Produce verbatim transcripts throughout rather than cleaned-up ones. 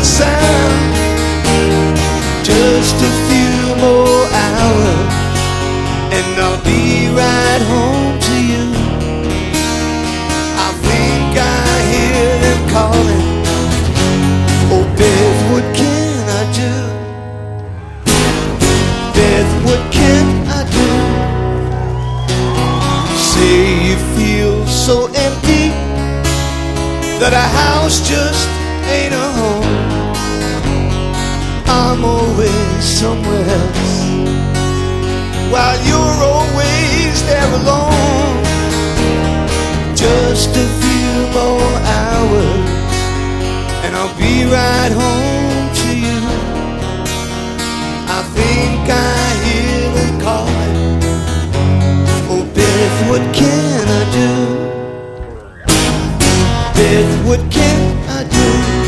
the sound. Just a few more hours and I'll be right home to you. I think I hear them calling. Oh Beth, what can I do? Beth, what can I do? Say you feel so empty that a house just ain't a home. I'm always somewhere else while you're always there alone. Just a few more hours and I'll be right home to you. I think I hear them calling. Oh Beth, what can I do? Beth, what can I do?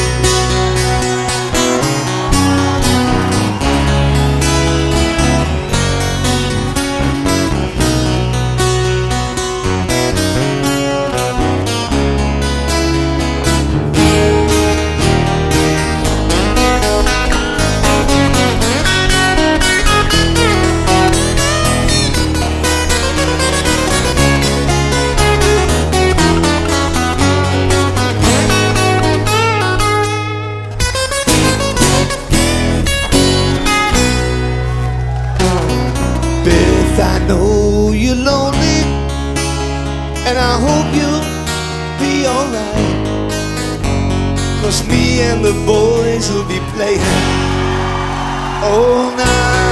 I know you're lonely, and I hope you'll be alright, 'cause me and the boys will be playing all night.